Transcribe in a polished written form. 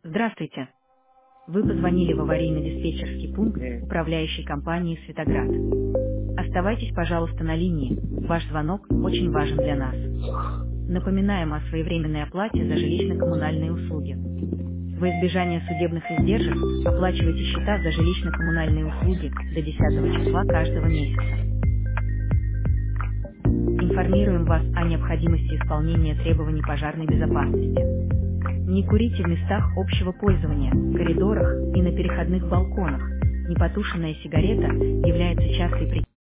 Здравствуйте. Вы позвонили в аварийно-диспетчерский пункт управляющей компании «Светоград». Оставайтесь, пожалуйста, на линии. Ваш звонок очень важен для нас. Напоминаем о своевременной оплате за жилищно-коммунальные услуги. Во избежание судебных издержек оплачивайте счета за жилищно-коммунальные услуги до 10 числа каждого месяца. Информируем вас о необходимости исполнения требований пожарной безопасности. Не курите в местах общего пользования, коридорах и на переходных балконах. Непотушенная сигарета является частой причиной